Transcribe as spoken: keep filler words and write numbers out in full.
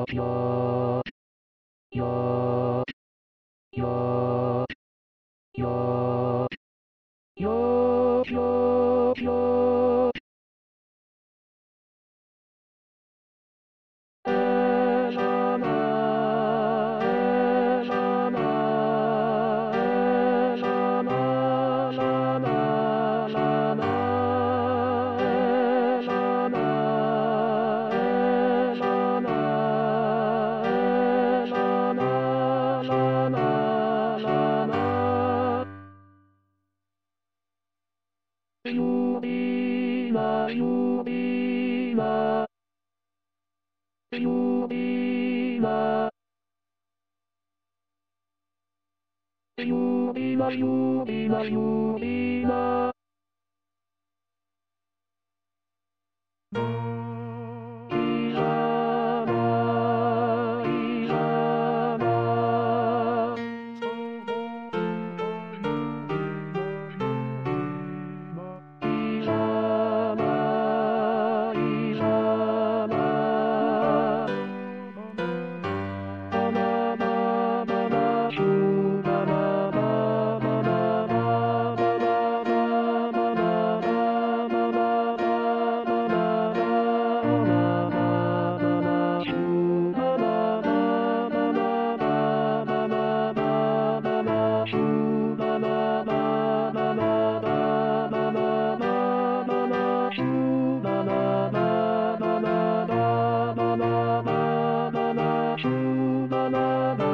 よよよよよよよえらなえらなえらならならなえらなえらなえらならならな指輪指輪指輪指輪指輪指輪いらないいらないいらないいらないバナナバナシュバナナバナナバナナバナナバナナバナナシュバナナバナナバナナバナシュバナナバナナバナナバナシュバナナバナナバナナバナシュバナナ